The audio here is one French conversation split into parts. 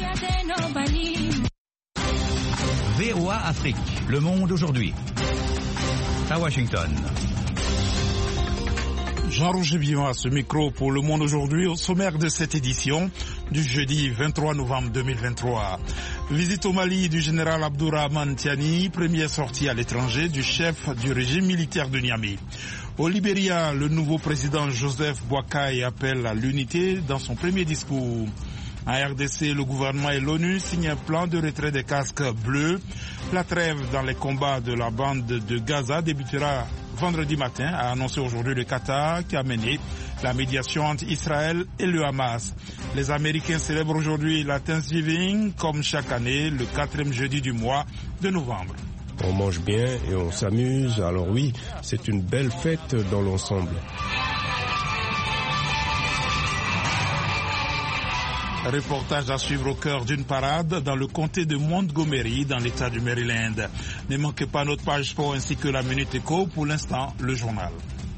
VOA Afrique, le monde aujourd'hui. À Washington. Jean-Roger Vivant à ce micro pour Le Monde aujourd'hui, au sommaire de cette édition du jeudi 23 novembre 2023. Visite au Mali du général Abdourahmane Tiani, première sortie à l'étranger du chef du régime militaire de Niamey. Au Libéria, le nouveau président Joseph Boakai appelle à l'unité dans son premier discours. En RDC, le gouvernement et l'ONU signent un plan de retrait des casques bleus. La trêve dans les combats de la bande de Gaza débutera vendredi matin, a annoncé aujourd'hui le Qatar qui a mené la médiation entre Israël et le Hamas. Les Américains célèbrent aujourd'hui la Thanksgiving comme chaque année, le 4e jeudi du mois de novembre. On mange bien et on s'amuse, alors oui, c'est une belle fête dans l'ensemble. Reportage à suivre au cœur d'une parade dans le comté de Montgomery, dans l'état du Maryland. Ne manquez pas notre page sport ainsi que la Minute Éco. Pour l'instant, le journal.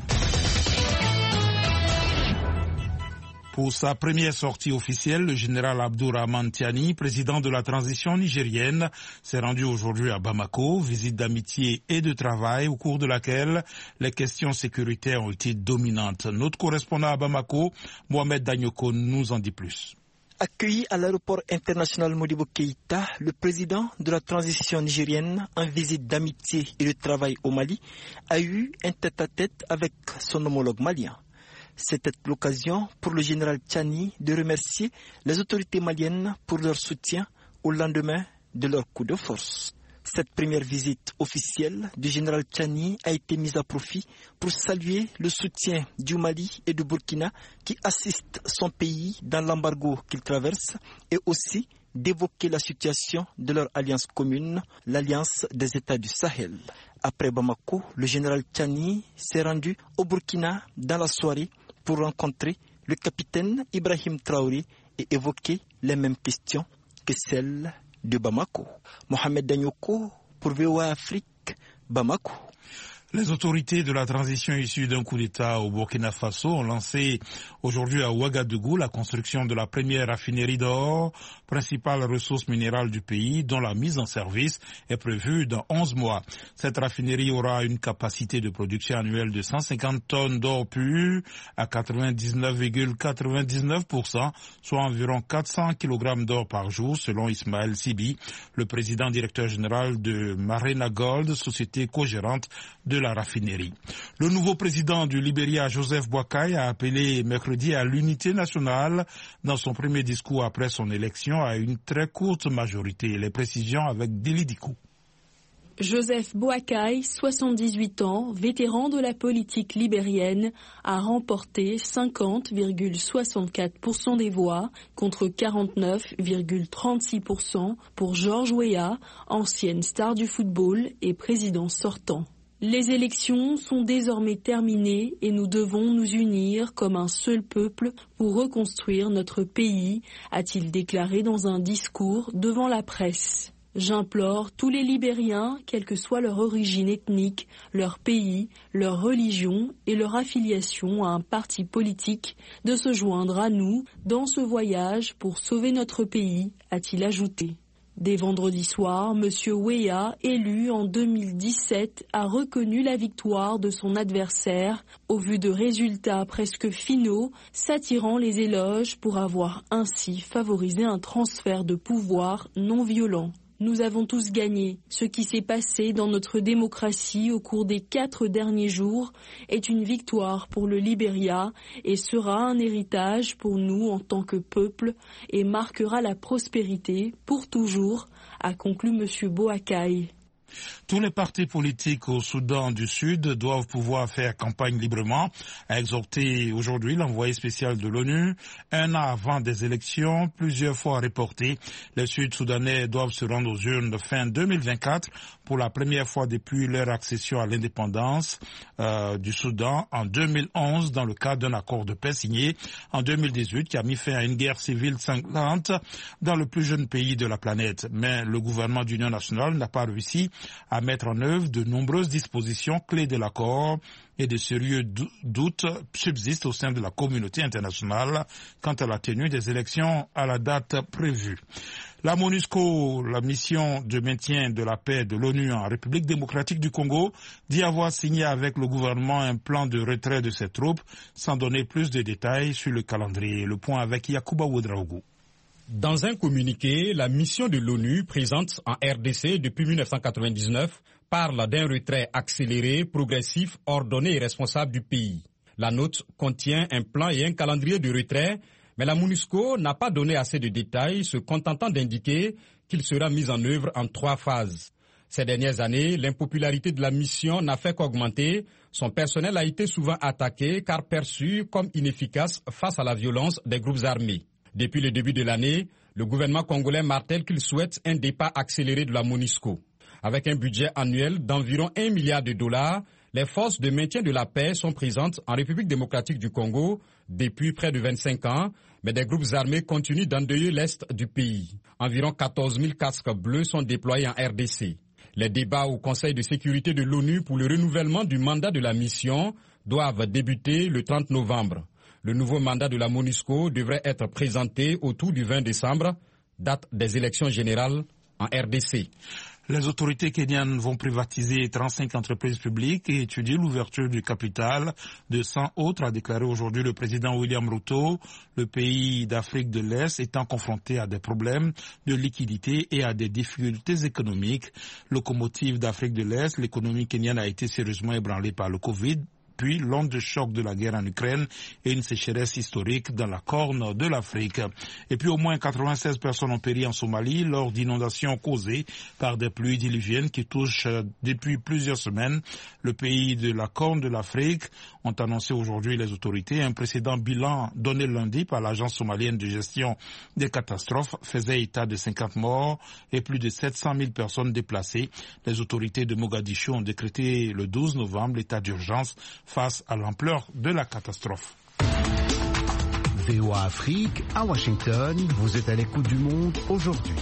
Pour sa première sortie officielle, le général Abdourahmane Tiani, président de la transition nigérienne, s'est rendu aujourd'hui à Bamako, visite d'amitié et de travail au cours de laquelle les questions sécuritaires ont été dominantes. Notre correspondant à Bamako, Mohamed Danyoko, nous en dit plus. Accueilli à l'aéroport international Modibo Keïta, le président de la transition nigérienne en visite d'amitié et de travail au Mali a eu un tête-à-tête avec son homologue malien. C'était l'occasion pour le général Tiani de remercier les autorités maliennes pour leur soutien au lendemain de leur coup de force. Cette première visite officielle du général Tiani a été mise à profit pour saluer le soutien du Mali et du Burkina qui assistent son pays dans l'embargo qu'il traverse et aussi d'évoquer la situation de leur alliance commune, l'Alliance des États du Sahel. Après Bamako, le général Tiani s'est rendu au Burkina dans la soirée pour rencontrer le capitaine Ibrahim Traoré et évoquer les mêmes questions que celles de Bamako. Mohamed Danyoko pour VOA Afrique, Bamako. Les autorités de la transition issue d'un coup d'État au Burkina Faso ont lancé aujourd'hui à Ouagadougou la construction de la première raffinerie d'or, principale ressource minérale du pays, dont la mise en service est prévue dans 11 mois. Cette raffinerie aura une capacité de production annuelle de 150 tonnes d'or pur à 99,99%, soit environ 400 kg d'or par jour, selon Ismaël Sibi, le président directeur général de Marena Gold, société co-gérante de la raffinerie. Le nouveau président du Libéria, Joseph Boakai, a appelé mercredi à l'unité nationale dans son premier discours après son élection à une très courte majorité. Les précisions avec Dili Dikou. Joseph Boakai, 78 ans, vétéran de la politique libérienne, a remporté 50,64% des voix contre 49,36% pour George Weah, ancienne star du football et président sortant. Les élections sont désormais terminées et nous devons nous unir comme un seul peuple pour reconstruire notre pays, a-t-il déclaré dans un discours devant la presse. J'implore tous les Libériens, quelle que soit leur origine ethnique, leur pays, leur religion et leur affiliation à un parti politique, de se joindre à nous dans ce voyage pour sauver notre pays, a-t-il ajouté. Dès vendredi soir, M. Weah, élu en 2017, a reconnu la victoire de son adversaire au vu de résultats presque finaux, s'attirant les éloges pour avoir ainsi favorisé un transfert de pouvoir non violent. Nous avons tous gagné. Ce qui s'est passé dans notre démocratie au cours des 4 derniers jours est une victoire pour le Libéria et sera un héritage pour nous en tant que peuple et marquera la prospérité pour toujours, a conclu M. Boakai. Tous les partis politiques au Soudan du Sud doivent pouvoir faire campagne librement, a exhorté aujourd'hui l'envoyé spécial de l'ONU. Un an avant des élections, plusieurs fois reportées, les Sud-Soudanais doivent se rendre aux urnes fin 2024 pour la première fois depuis leur accession à l'indépendance du Soudan en 2011 dans le cadre d'un accord de paix signé en 2018 qui a mis fin à une guerre civile sanglante dans le plus jeune pays de la planète. Mais le gouvernement d'union nationale n'a pas réussi à mettre en œuvre de nombreuses dispositions clés de l'accord et de sérieux doutes subsistent au sein de la communauté internationale quant à la tenue des élections à la date prévue. La MONUSCO, la mission de maintien de la paix de l'ONU en République démocratique du Congo, dit avoir signé avec le gouvernement un plan de retrait de ses troupes sans donner plus de détails sur le calendrier. Le point avec Yacouba Ouedraogo. Dans un communiqué, la mission de l'ONU présente en RDC depuis 1999 parle d'un retrait accéléré, progressif, ordonné et responsable du pays. La note contient un plan et un calendrier de retrait, mais la MONUSCO n'a pas donné assez de détails, se contentant d'indiquer qu'il sera mis en œuvre en 3 phases. Ces dernières années, l'impopularité de la mission n'a fait qu'augmenter. Son personnel a été souvent attaqué car perçu comme inefficace face à la violence des groupes armés. Depuis le début de l'année, le gouvernement congolais martèle qu'il souhaite un départ accéléré de la MONUSCO. Avec un budget annuel d'environ $1 milliard, les forces de maintien de la paix sont présentes en République démocratique du Congo depuis près de 25 ans, mais des groupes armés continuent d'endeuiller l'est du pays. Environ 14 000 casques bleus sont déployés en RDC. Les débats au Conseil de sécurité de l'ONU pour le renouvellement du mandat de la mission doivent débuter le 30 novembre. Le nouveau mandat de la MONUSCO devrait être présenté autour du 20 décembre, date des élections générales en RDC. Les autorités kenyanes vont privatiser 35 entreprises publiques et étudier l'ouverture du capital de 100 autres, a déclaré aujourd'hui le président William Ruto. Le pays d'Afrique de l'Est étant confronté à des problèmes de liquidité et à des difficultés économiques. Locomotive d'Afrique de l'Est, l'économie kenyane a été sérieusement ébranlée par le Covid. Puis l'onde de choc de la guerre en Ukraine et une sécheresse historique dans la corne de l'Afrique. Et puis au moins 96 personnes ont péri en Somalie lors d'inondations causées par des pluies diluviennes qui touchent depuis plusieurs semaines le pays de la corne de l'Afrique, ont annoncé aujourd'hui les autorités. Un précédent bilan donné lundi par l'agence somalienne de gestion des catastrophes faisait état de 50 morts et plus de 700 000 personnes déplacées. Les autorités de Mogadiscio ont décrété le 12 novembre l'état d'urgence face à l'ampleur de la catastrophe. VOA Afrique, à Washington, vous êtes à l'écoute du monde aujourd'hui.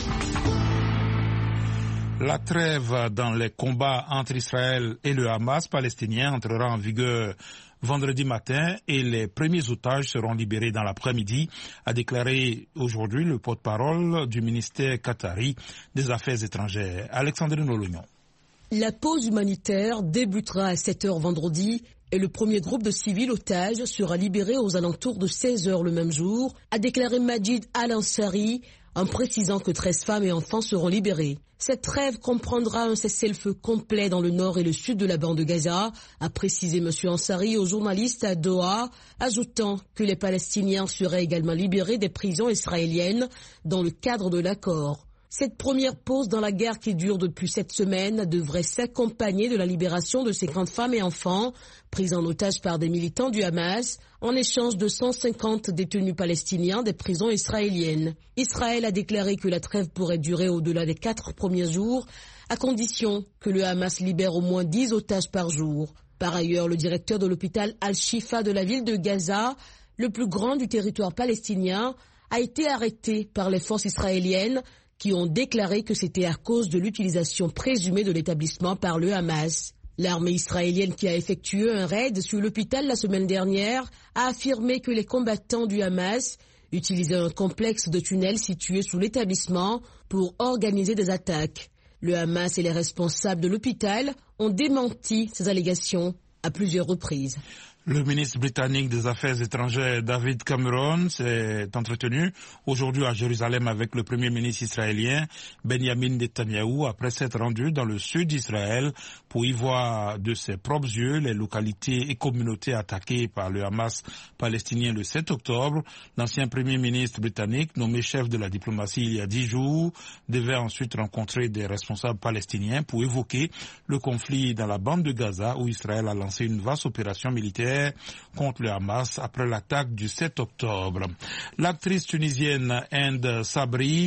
La trêve dans les combats entre Israël et le Hamas palestinien entrera en vigueur vendredi matin et les premiers otages seront libérés dans l'après-midi, a déclaré aujourd'hui le porte-parole du ministère qatari des Affaires étrangères, Alexandrine Olognon. La pause humanitaire débutera à 7h vendredi et le premier groupe de civils otages sera libéré aux alentours de 16h le même jour, a déclaré Majid Al-Ansari en précisant que 13 femmes et enfants seront libérés. Cette trêve comprendra un cessez-le-feu complet dans le nord et le sud de la bande de Gaza, a précisé M. Ansari aux journalistes à Doha, ajoutant que les Palestiniens seraient également libérés des prisons israéliennes dans le cadre de l'accord. Cette première pause dans la guerre qui dure depuis 7 semaines devrait s'accompagner de la libération de 50 femmes et enfants pris en otage par des militants du Hamas en échange de 150 détenus palestiniens des prisons israéliennes. Israël a déclaré que la trêve pourrait durer au-delà des 4 premiers jours à condition que le Hamas libère au moins 10 otages par jour. Par ailleurs, le directeur de l'hôpital Al-Shifa de la ville de Gaza, le plus grand du territoire palestinien, a été arrêté par les forces israéliennes qui ont déclaré que c'était à cause de l'utilisation présumée de l'établissement par le Hamas. L'armée israélienne qui a effectué un raid sur l'hôpital la semaine dernière a affirmé que les combattants du Hamas utilisaient un complexe de tunnels situé sous l'établissement pour organiser des attaques. Le Hamas et les responsables de l'hôpital ont démenti ces allégations à plusieurs reprises. Le ministre britannique des Affaires étrangères David Cameron s'est entretenu aujourd'hui à Jérusalem avec le premier ministre israélien Benjamin Netanyahou après s'être rendu dans le sud d'Israël pour y voir de ses propres yeux les localités et communautés attaquées par le Hamas palestinien le 7 octobre. L'ancien premier ministre britannique, nommé chef de la diplomatie il y a 10 jours, devait ensuite rencontrer des responsables palestiniens pour évoquer le conflit dans la bande de Gaza où Israël a lancé une vaste opération militaire contre le Hamas après l'attaque du 7 octobre. L'actrice tunisienne Hind Sabri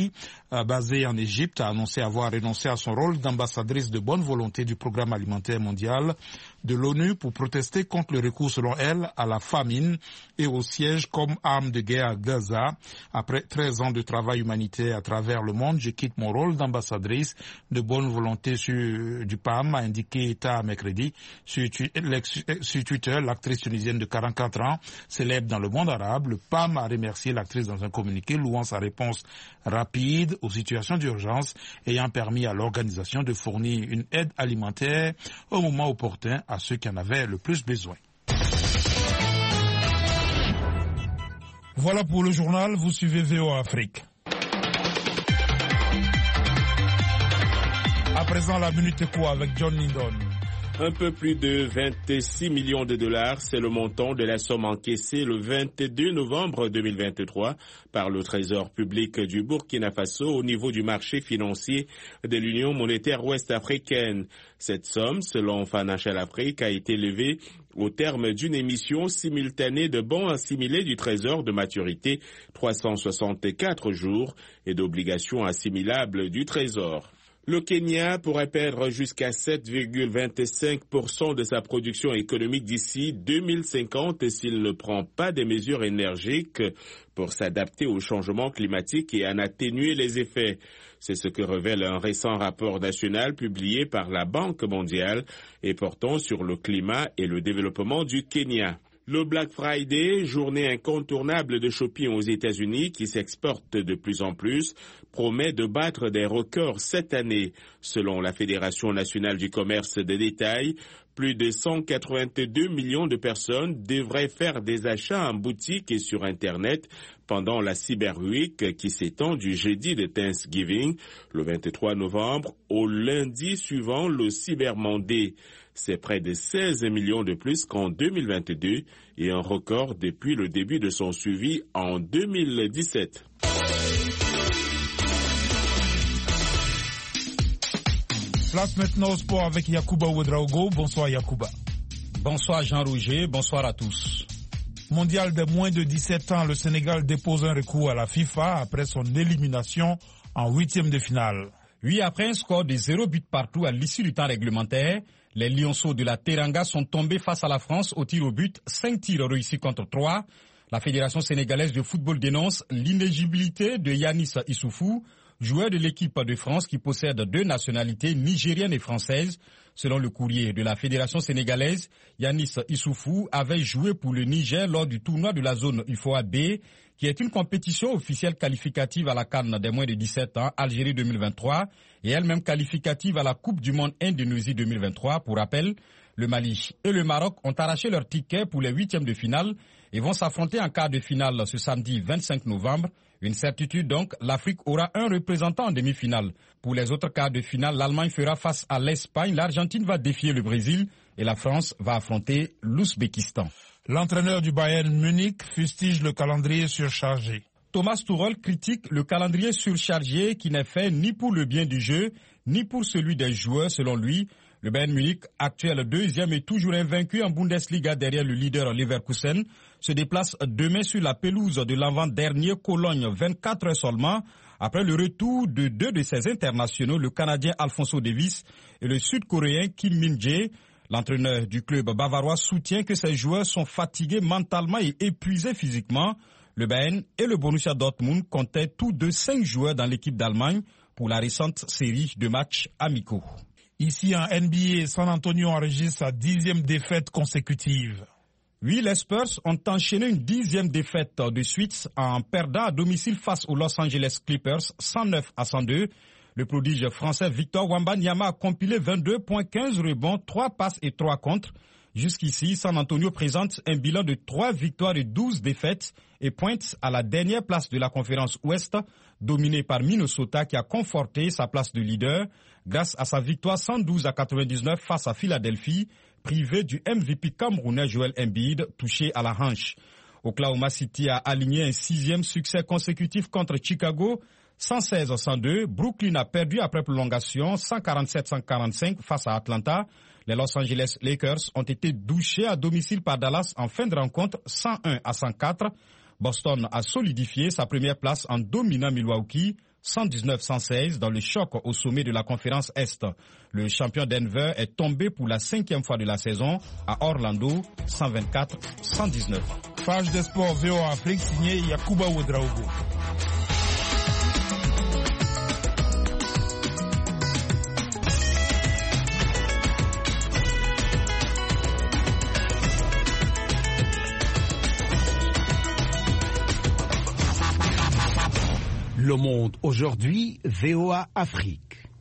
basée en Égypte, a annoncé avoir renoncé à son rôle d'ambassadrice de bonne volonté du Programme alimentaire mondial de l'ONU pour protester contre le recours, selon elle, à la famine et au siège comme arme de guerre à Gaza. Après 13 ans de travail humanitaire à travers le monde, je quitte mon rôle d'ambassadrice de bonne volonté du PAM, a indiqué Etta mercredi sur Twitter. L'actrice tunisienne de 44 ans, célèbre dans le monde arabe, le PAM a remercié l'actrice dans un communiqué louant sa réponse rapide aux situations d'urgence ayant permis à l'organisation de fournir une aide alimentaire au moment opportun à ceux qui en avaient le plus besoin. Voilà pour le journal, vous suivez VOA Afrique. À présent, la Minute Éco avec John Lindon. Un peu plus de 26 millions de dollars, c'est le montant de la somme encaissée le 22 novembre 2023 par le Trésor public du Burkina Faso au niveau du marché financier de l'Union monétaire ouest-africaine. Cette somme, selon Financial Afrique, a été levée au terme d'une émission simultanée de bons assimilés du Trésor de maturité 364 jours et d'obligations assimilables du Trésor. Le Kenya pourrait perdre jusqu'à 7,25% de sa production économique d'ici 2050 s'il ne prend pas des mesures énergiques pour s'adapter au changement climatique et en atténuer les effets. C'est ce que révèle un récent rapport national publié par la Banque mondiale et portant sur le climat et le développement du Kenya. Le Black Friday, journée incontournable de shopping aux États-Unis qui s'exporte de plus en plus, promet de battre des records cette année. Selon la Fédération nationale du commerce de détail, plus de 182 millions de personnes devraient faire des achats en boutique et sur Internet pendant la Cyber Week qui s'étend du jeudi de Thanksgiving, le 23 novembre, au lundi suivant le Cyber Monday. C'est près de 16 millions de plus qu'en 2022 et un record depuis le début de son suivi en 2017. Place maintenant au sport avec Yacouba Ouedraogo. Bonsoir Yacouba. Bonsoir Jean-Roger, bonsoir à tous. Mondial de moins de 17 ans, le Sénégal dépose un recours à la FIFA après son élimination en 8e de finale. Oui, après un score de 0 but partout à l'issue du temps réglementaire, les Lionceaux de la Teranga sont tombés face à la France au tir au but, 5 tirs réussis contre 3. La Fédération sénégalaise de football dénonce l'inéligibilité de Yanis Issoufou, joueur de l'équipe de France qui possède 2 nationalités nigériennes et françaises. Selon le courrier de la Fédération sénégalaise, Yanis Issoufou avait joué pour le Niger lors du tournoi de la zone UFOA B, qui est une compétition officielle qualificative à la CAN des moins de 17 ans, Algérie 2023, et elle-même qualificative à la Coupe du Monde Indonésie 2023. Pour rappel, le Mali et le Maroc ont arraché leur ticket pour les 8e de finale et vont s'affronter en quart de finale ce samedi 25 novembre. Une certitude donc, l'Afrique aura un représentant en demi-finale. Pour les autres quarts de finale, l'Allemagne fera face à l'Espagne, l'Argentine va défier le Brésil et la France va affronter l'Ouzbékistan. L'entraîneur du Bayern Munich fustige le calendrier surchargé. Thomas Tuchel critique le calendrier surchargé qui n'est fait ni pour le bien du jeu, ni pour celui des joueurs selon lui. Le Bayern Munich, actuel 2e et toujours invaincu en Bundesliga derrière le leader Leverkusen, se déplace demain sur la pelouse de l'avant-dernier Cologne, 24 heures seulement, après le retour de 2 de ses internationaux, le Canadien Alphonso Davies et le Sud-Coréen Kim Min-jae. L'entraîneur du club bavarois soutient que ses joueurs sont fatigués mentalement et épuisés physiquement. Le Bayern et le Borussia Dortmund comptaient tous 2 5 joueurs dans l'équipe d'Allemagne pour la récente série de matchs amicaux. Ici en NBA, San Antonio enregistre sa 10e défaite consécutive. Oui, les Spurs ont enchaîné une 10e défaite de suite en perdant à domicile face aux Los Angeles Clippers 109-102. Le prodige français Victor Wembanyama a compilé 22 points, 15 rebonds, 3 passes et 3 contres. Jusqu'ici, San Antonio présente un bilan de 3 victoires et 12 défaites et pointe à la dernière place de la conférence Ouest, dominée par Minnesota qui a conforté sa place de leader grâce à sa victoire 112-99 face à Philadelphie, privé du MVP camerounais Joel Embiid, touché à la hanche. Oklahoma City a aligné un 6e succès consécutif contre Chicago, 116-102. Brooklyn a perdu après prolongation, 147-145 face à Atlanta. Les Los Angeles Lakers ont été douchés à domicile par Dallas en fin de rencontre, 101-104. Boston a solidifié sa première place en dominant Milwaukee, 119-116 dans le choc au sommet de la conférence Est. Le champion Denver est tombé pour la 5e fois de la saison à Orlando, 124-119. Page des sports VOA Afrique signée Yacouba Ouedraogo. Le Monde aujourd'hui, VOA Afrique.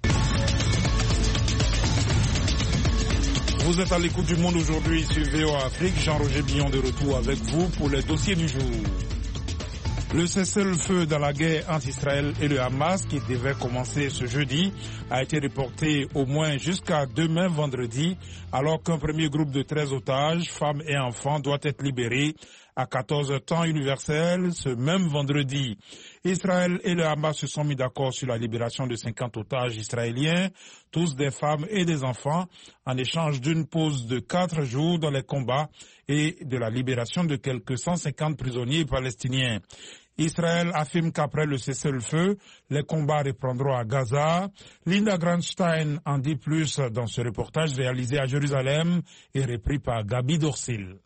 Vous êtes à l'écoute du Monde aujourd'hui sur VOA Afrique. Jean-Roger Billon de retour avec vous pour les dossiers du jour. Le cessez-le-feu dans la guerre entre Israël et le Hamas, qui devait commencer ce jeudi, a été reporté au moins jusqu'à demain vendredi, alors qu'un premier groupe de 13 otages, femmes et enfants, doit être libéré à 14h temps universel ce même vendredi. Israël et le Hamas se sont mis d'accord sur la libération de 50 otages israéliens, tous des femmes et des enfants, en échange d'une pause de 4 jours dans les combats et de la libération de quelques 150 prisonniers palestiniens. Israël affirme qu'après le cessez-le-feu, les combats reprendront à Gaza. Linda Grandstein en dit plus dans ce reportage réalisé à Jérusalem et repris par Gabi Dorsil.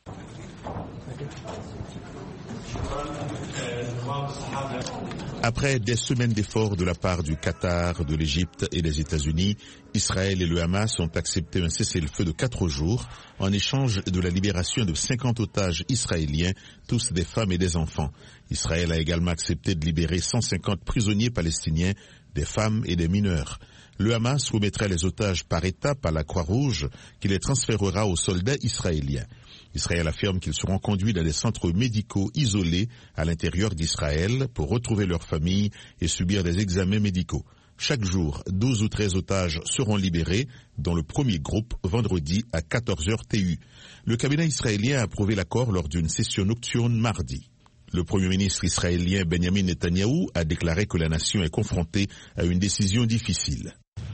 Après des semaines d'efforts de la part du Qatar, de l'Égypte et des États-Unis, Israël et le Hamas ont accepté un cessez-le-feu de 4 jours en échange de la libération de 50 otages israéliens, tous des femmes et des enfants. Israël a également accepté de libérer 150 prisonniers palestiniens, des femmes et des mineurs. Le Hamas remettrait les otages par étapes à la Croix-Rouge, qui les transférera aux soldats israéliens. Israël affirme qu'ils seront conduits dans des centres médicaux isolés à l'intérieur d'Israël pour retrouver leurs familles et subir des examens médicaux. Chaque jour, 12 ou 13 otages seront libérés, dont le premier groupe vendredi à 14h TU. Le cabinet israélien a approuvé l'accord lors d'une session nocturne mardi. Le Premier ministre israélien Benjamin Netanyahou a déclaré que la nation est confrontée à une décision difficile.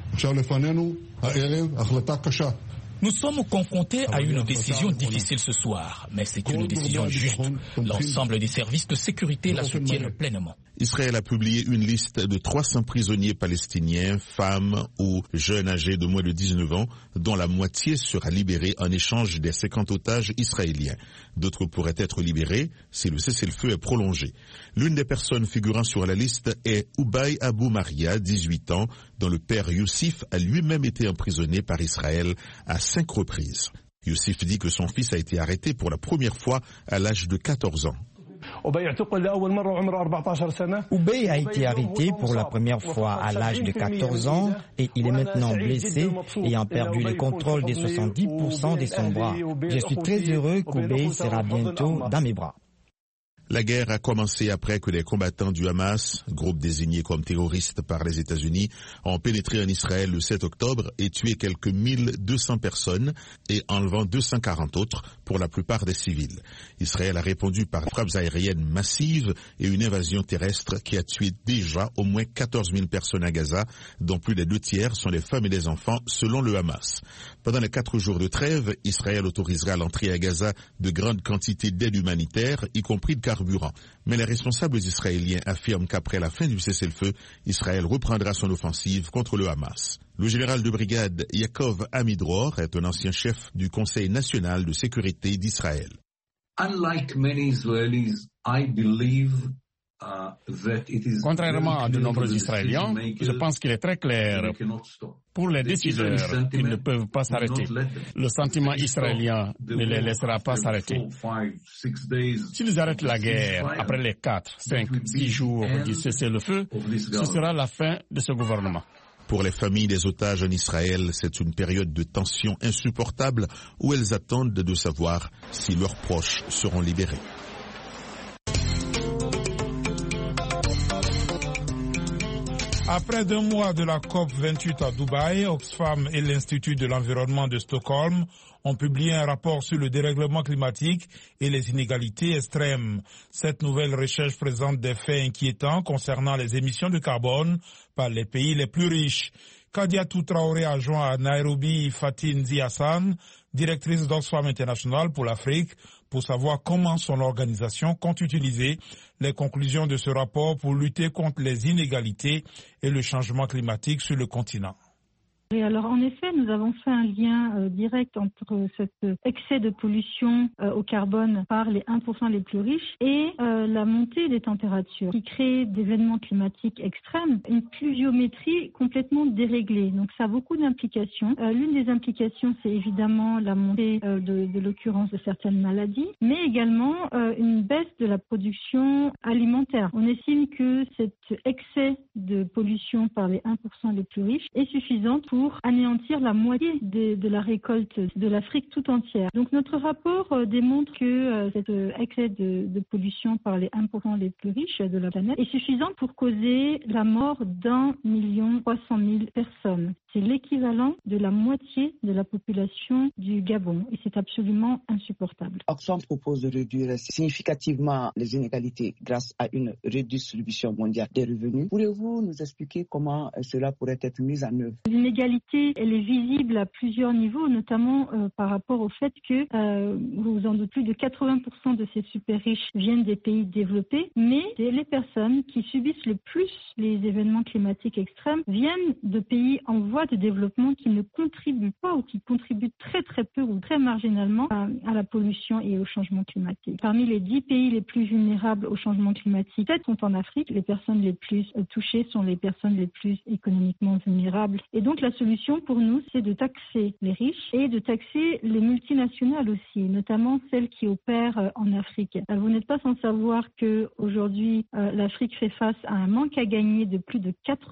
Nous sommes confrontés à une décision difficile ce soir, mais c'est une décision juste. L'ensemble des services de sécurité la soutiennent pleinement. Israël a publié une liste de 300 prisonniers palestiniens, femmes ou jeunes âgés de moins de 19 ans, dont la moitié sera libérée en échange des 50 otages israéliens. D'autres pourraient être libérés si le cessez-le-feu est prolongé. L'une des personnes figurant sur la liste est Ubay Abou Maria, 18 ans, dont le père Youssif a lui-même été emprisonné par Israël à 5 reprises. Youssif dit que son fils a été arrêté pour la première fois à l'âge de 14 ans. Ubay a été arrêté pour la première fois à l'âge de 14 ans et il est maintenant blessé, ayant perdu le contrôle des 70% de son bras. Je suis très heureux qu'Ubay sera bientôt dans mes bras. La guerre a commencé après que les combattants du Hamas, groupe désigné comme terroriste par les États-Unis, ont pénétré en Israël le 7 octobre et tué quelques 1200 personnes et enlevant 240 autres, pour la plupart des civils. Israël a répondu par frappes aériennes massives et une invasion terrestre qui a tué déjà au moins 14 000 personnes à Gaza, dont plus des 2 tiers sont des femmes et des enfants, selon le Hamas. Pendant les 4 jours de trêve, Israël autorisera l'entrée à Gaza de grandes quantités d'aide humanitaire, y compris de carburant. Mais les responsables israéliens affirment qu'après la fin du cessez-le-feu, Israël reprendra son offensive contre le Hamas. Le général de brigade Yaakov Amidror est un ancien chef du Conseil national de sécurité d'Israël. Unlike many Israelis, I believe contrairement à de nombreux Israéliens, je pense qu'il est très clair pour les décideurs qu'ils ne peuvent pas s'arrêter. Le sentiment israélien ne les laissera pas s'arrêter. S'ils arrêtent la guerre après les 4, 5, 6 jours du cessez-le-feu, ce sera la fin de ce gouvernement. Pour les familles des otages en Israël, c'est une période de tension insupportable où elles attendent de savoir si leurs proches seront libérés. Après 2 mois de la COP28 à Dubaï, Oxfam et l'Institut de l'environnement de Stockholm ont publié un rapport sur le dérèglement climatique et les inégalités extrêmes. Cette nouvelle recherche présente des faits inquiétants concernant les émissions de carbone par les pays les plus riches. Kadiatou Traoré a joint à Nairobi Fatine Ziassan, directrice d'Oxfam International pour l'Afrique, pour savoir comment son organisation compte utiliser les conclusions de ce rapport pour lutter contre les inégalités et le changement climatique sur le continent. Et alors en effet, nous avons fait un lien direct entre cet excès de pollution au carbone par les 1% les plus riches et la montée des températures qui crée des événements climatiques extrêmes, une pluviométrie complètement déréglée. Donc ça a beaucoup d'implications. L'une des implications, c'est évidemment la montée de l'occurrence de certaines maladies, mais également une baisse de la production alimentaire. On estime que cet excès de pollution par les 1% les plus riches est suffisant pour anéantir la moitié de la récolte de l'Afrique tout entière. Donc notre rapport démontre que cet excès de pollution par les 1% les plus riches de la planète est suffisant pour causer la mort d'1,3 million de personnes. C'est l'équivalent de la moitié de la population du Gabon et c'est absolument insupportable. Oxfam propose de réduire significativement les inégalités grâce à une redistribution mondiale des revenus. Pourriez-vous nous expliquer comment cela pourrait être mis en œuvre? L'inégalité, elle est visible à plusieurs niveaux, notamment par rapport au fait que, vous vous en doutez, plus de 80% de ces super riches viennent des pays développés, mais les personnes qui subissent le plus les événements climatiques extrêmes viennent de pays en voie de développement qui ne contribuent pas ou qui contribuent très très peu ou très marginalement à la pollution et au changement climatique. Parmi les 10 pays les plus vulnérables au changement climatique, 7 sont en Afrique. Les personnes les plus touchées sont les personnes les plus économiquement vulnérables. Et donc la solution pour nous, c'est de taxer les riches et de taxer les multinationales aussi, notamment celles qui opèrent en Afrique. Vous n'êtes pas sans savoir qu'aujourd'hui, l'Afrique fait face à un manque à gagner de plus de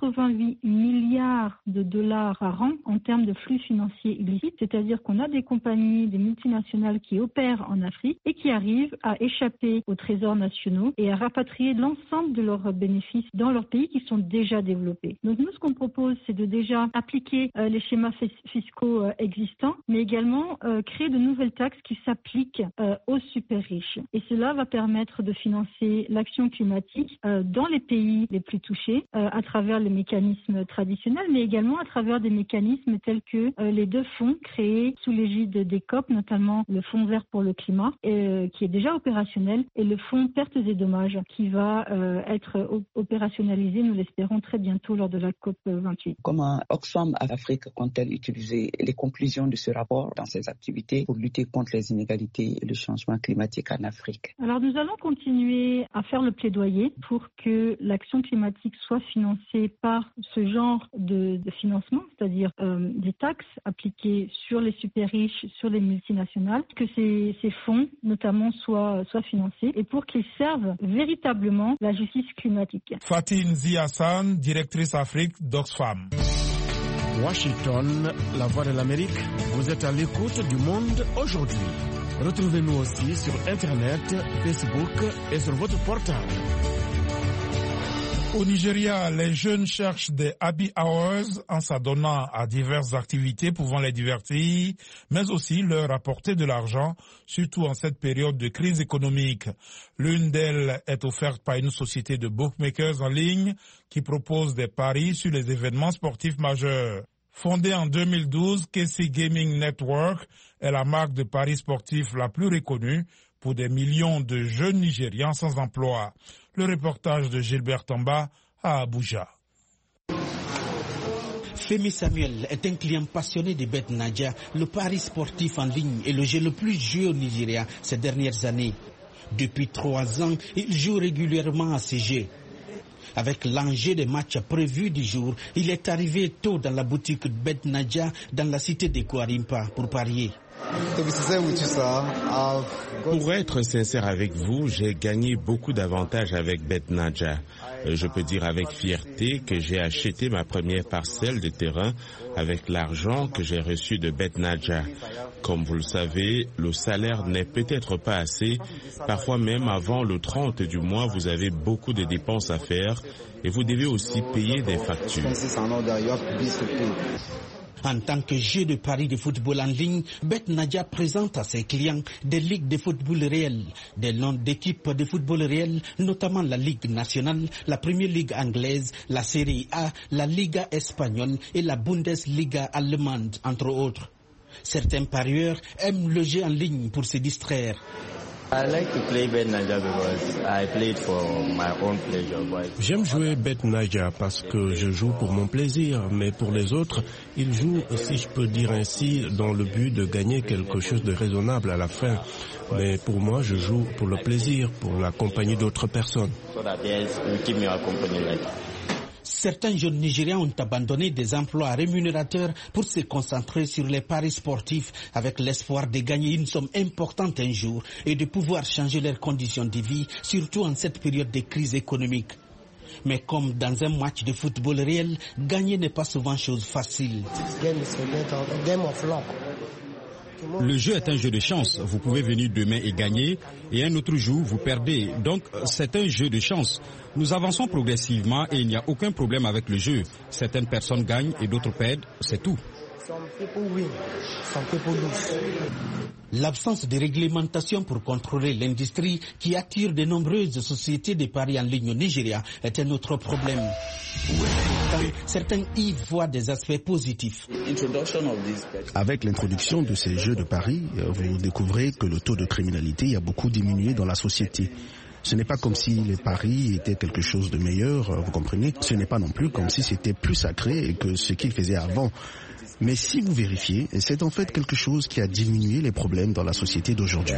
88 milliards de dollars par an en termes de flux financiers illicites, c'est-à-dire qu'on a des compagnies, des multinationales qui opèrent en Afrique et qui arrivent à échapper aux trésors nationaux et à rapatrier l'ensemble de leurs bénéfices dans leurs pays qui sont déjà développés. Donc nous, ce qu'on propose, c'est de déjà appliquer les schémas fiscaux existants, mais également créer de nouvelles taxes qui s'appliquent aux super riches. Et cela va permettre de financer l'action climatique dans les pays les plus touchés à travers les mécanismes traditionnels, mais également à travers des mécanismes tels que les 2 fonds créés sous l'égide des COP, notamment le Fonds vert pour le climat, qui est déjà opérationnel, et le Fonds pertes et dommages, qui va être opérationnalisé, nous l'espérons, très bientôt lors de la COP 28. Comment Oxfam Afrique compte-t-elle utiliser les conclusions de ce rapport dans ses activités pour lutter contre les inégalités et le changement climatique en Afrique? Alors nous allons continuer à faire le plaidoyer pour que l'action climatique soit financée par ce genre de financement, c'est-à-dire des taxes appliquées sur les super riches, sur les multinationales, que ces fonds notamment soient financés et pour qu'ils servent véritablement la justice climatique. Fatine Ziassan, directrice Afrique d'Oxfam. Washington, la voix de l'Amérique, vous êtes à l'écoute du Monde aujourd'hui. Retrouvez-nous aussi sur Internet, Facebook et sur votre portable. Au Nigeria, les jeunes cherchent des happy hours en s'adonnant à diverses activités pouvant les divertir, mais aussi leur apporter de l'argent, surtout en cette période de crise économique. L'une d'elles est offerte par une société de bookmakers en ligne qui propose des paris sur les événements sportifs majeurs. Fondée en 2012, KC Gaming Network est la marque de paris sportifs la plus reconnue pour des millions de jeunes Nigérians sans emploi. Le reportage de Gilbert Tamba à Abuja. Femi Samuel est un client passionné de Bet-Naja, le pari sportif en ligne et le jeu le plus joué au Nigeria ces dernières années. Depuis 3 ans, il joue régulièrement à ces jeux. Avec l'enjeu des matchs prévus du jour, il est arrivé tôt dans la boutique Bet-Naja dans la cité de Kwarimpa pour parier. Pour être sincère avec vous, j'ai gagné beaucoup d'avantages avec Bet-Naja. Je peux dire avec fierté que j'ai acheté ma première parcelle de terrain avec l'argent que j'ai reçu de Bet-Naja. Comme vous le savez, le salaire n'est peut-être pas assez. Parfois même avant le 30 du mois, vous avez beaucoup de dépenses à faire et vous devez aussi payer des factures. En tant que jeu de paris de football en ligne, Bet-Naja présente à ses clients des ligues de football réelles, des noms d'équipes de football réelles, notamment la Ligue nationale, la Première Ligue anglaise, la Serie A, la Liga espagnole et la Bundesliga allemande, entre autres. Certains parieurs aiment le jeu en ligne pour se distraire. J'aime jouer Bet Naja parce que je joue pour mon plaisir, mais pour les autres, ils jouent, si je peux dire ainsi, dans le but de gagner quelque chose de raisonnable à la fin. Mais pour moi, je joue pour le plaisir, pour la compagnie d'autres personnes. Certains jeunes Nigériens ont abandonné des emplois rémunérateurs pour se concentrer sur les paris sportifs avec l'espoir de gagner une somme importante un jour et de pouvoir changer leurs conditions de vie, surtout en cette période de crise économique. Mais comme dans un match de football réel, gagner n'est pas souvent chose facile. Le jeu est un jeu de chance. Vous pouvez venir demain et gagner, et un autre jour, vous perdez. Donc, c'est un jeu de chance. Nous avançons progressivement et il n'y a aucun problème avec le jeu. Certaines personnes gagnent et d'autres perdent, c'est tout. L'absence de réglementation pour contrôler l'industrie qui attire de nombreuses sociétés de paris en ligne au Nigeria est un autre problème. Certains y voient des aspects positifs. Avec l'introduction de ces jeux de paris, vous découvrez que le taux de criminalité a beaucoup diminué dans la société. Ce n'est pas comme si les paris étaient quelque chose de meilleur, vous comprenez. Ce n'est pas non plus comme si c'était plus sacré que ce qu'ils faisaient avant. Mais si vous vérifiez, c'est en fait quelque chose qui a diminué les problèmes dans la société d'aujourd'hui.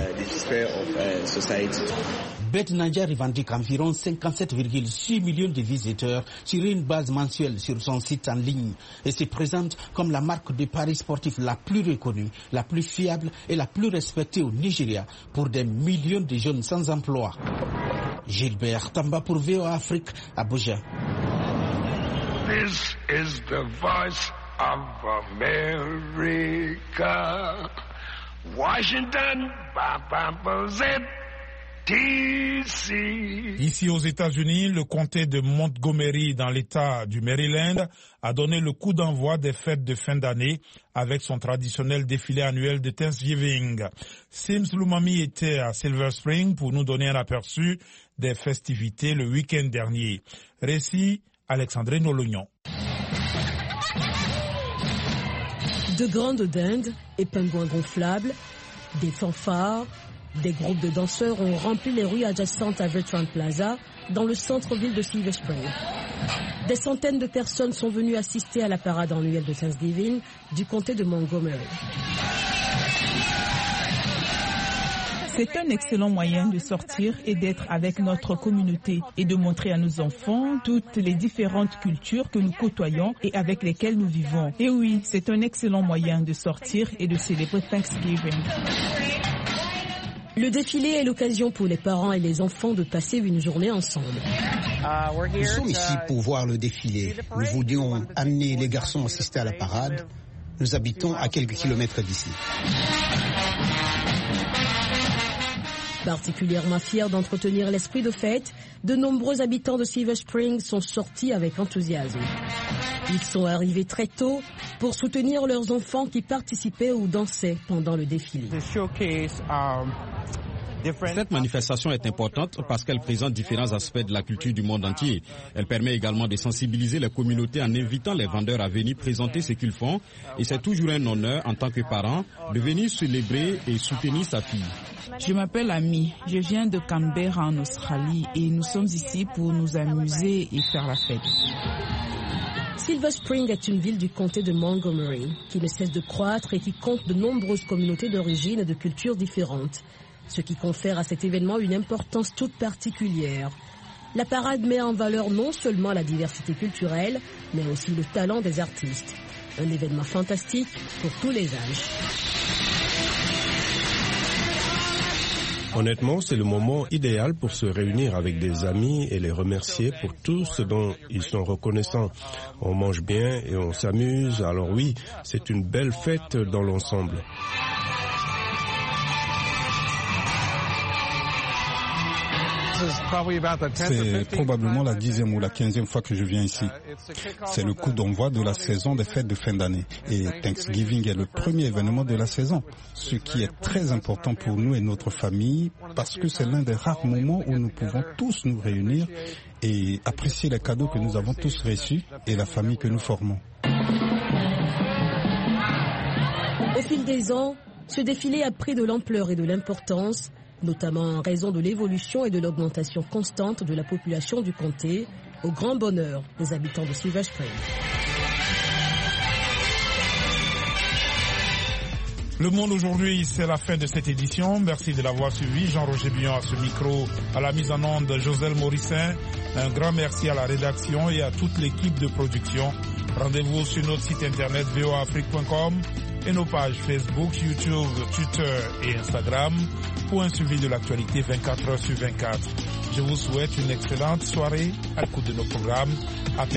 Bet Naja revendique environ 57,6 millions de visiteurs sur une base mensuelle sur son site en ligne et se présente comme la marque de paris sportifs la plus reconnue, la plus fiable et la plus respectée au Nigeria pour des millions de jeunes sans emploi. Gilbert Tamba pour VOA Afrique, Abuja. This is the voice of America. Washington, Ici aux États-Unis, le comté de Montgomery dans l'État du Maryland a donné le coup d'envoi des fêtes de fin d'année avec son traditionnel défilé annuel de Thanksgiving. Sims Lumami était à Silver Spring pour nous donner un aperçu des festivités le week-end dernier. Récit Alexandre Nolognon. De grandes dindes et pingouins gonflables, des fanfares, des groupes de danseurs ont rempli les rues adjacentes à Veterans Plaza, dans le centre-ville de Silver Spring. Des centaines de personnes sont venues assister à la parade annuelle de Thanksgiving du comté de Montgomery. C'est un excellent moyen de sortir et d'être avec notre communauté et de montrer à nos enfants toutes les différentes cultures que nous côtoyons et avec lesquelles nous vivons. Et oui, c'est un excellent moyen de sortir et de célébrer Thanksgiving. Le défilé est l'occasion pour les parents et les enfants de passer une journée ensemble. Nous sommes ici pour voir le défilé. Nous voulions amener les garçons à assister à la parade. Nous habitons à quelques kilomètres d'ici. Particulièrement fiers d'entretenir l'esprit de fête, de nombreux habitants de Silver Spring sont sortis avec enthousiasme. Ils sont arrivés très tôt pour soutenir leurs enfants qui participaient ou dansaient pendant le défilé. Cette manifestation est importante parce qu'elle présente différents aspects de la culture du monde entier. Elle permet également de sensibiliser les communautés en invitant les vendeurs à venir présenter ce qu'ils font. Et c'est toujours un honneur en tant que parent de venir célébrer et soutenir sa fille. Je m'appelle Ami, je viens de Canberra en Australie et nous sommes ici pour nous amuser et faire la fête. Silver Spring est une ville du comté de Montgomery qui ne cesse de croître et qui compte de nombreuses communautés d'origine et de cultures différentes, ce qui confère à cet événement une importance toute particulière. La parade met en valeur non seulement la diversité culturelle, mais aussi le talent des artistes. Un événement fantastique pour tous les âges. Honnêtement, c'est le moment idéal pour se réunir avec des amis et les remercier pour tout ce dont ils sont reconnaissants. On mange bien et on s'amuse, alors oui, c'est une belle fête dans l'ensemble. C'est probablement la 10e ou la 15e fois que je viens ici. C'est le coup d'envoi de la saison des fêtes de fin d'année. Et Thanksgiving est le premier événement de la saison, ce qui est très important pour nous et notre famille parce que c'est l'un des rares moments où nous pouvons tous nous réunir et apprécier les cadeaux que nous avons tous reçus et la famille que nous formons. Au fil des ans, ce défilé a pris de l'ampleur et de l'importance notamment en raison de l'évolution et de l'augmentation constante de la population du comté, au grand bonheur des habitants de Silver Spring. Le Monde aujourd'hui, c'est la fin de cette édition. Merci de l'avoir suivi. Jean-Roger Billon à ce micro, à la mise en onde Joselle Morissin. Un grand merci à la rédaction et à toute l'équipe de production. Rendez-vous sur notre site internet voaafrique.com et nos pages Facebook, YouTube, Twitter et Instagram pour un suivi de l'actualité 24 heures sur 24. Je vous souhaite une excellente soirée à l'écoute de nos programmes.